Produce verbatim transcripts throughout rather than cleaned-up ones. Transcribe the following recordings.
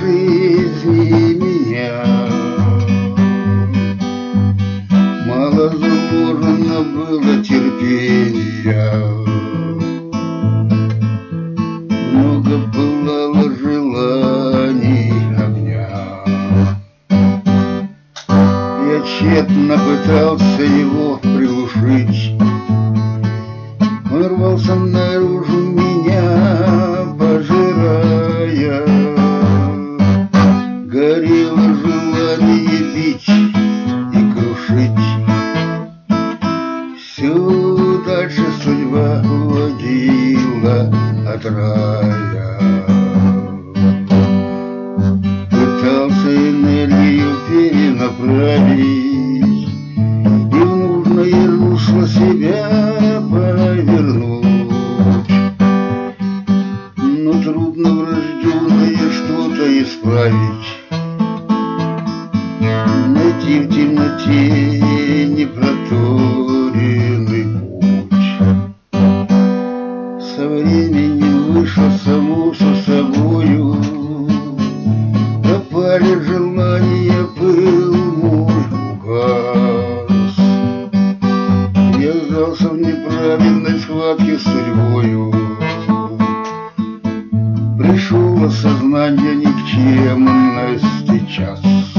жизни меня. Мало заложено было терпения, много пылало желаний огня. Я тщетно пытался его приглушить, он рвался наружу меня, пожирая. Горело желание бить и крушить. Все дальше судьба уводила от рая. Пытался энергию перенаправить и в нужное русло себя повернуть. Но трудно врожденное что-то исправить, найти в темноте непроторенный путь. Со временем вышло само со собою, пропали желания, пыл мой угас. Я сдался в неправильной схватке с судьбою, пришел осознание никчемности час.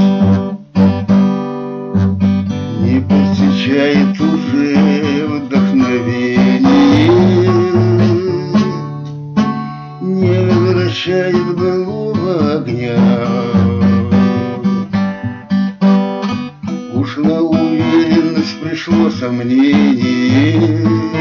Не посещает уже вдохновение, не возвращает былого огня. Ушла уверенность, пришло сомнение.